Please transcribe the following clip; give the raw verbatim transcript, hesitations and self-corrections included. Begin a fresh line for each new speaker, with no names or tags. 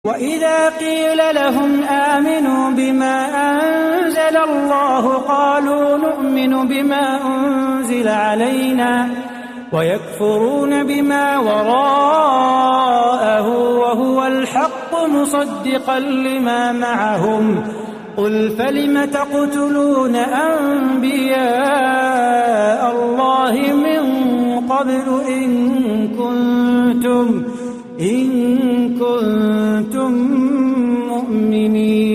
وإذا قيل لهم آمنوا بما أنزل الله قالوا نؤمن بما أنزل علينا ويكفرون بما وراءه وهو الحق مصدقا لما معهم قل فلم تقتلون أنبياء الله من قبل إن كنتم إن كنتم مؤمنين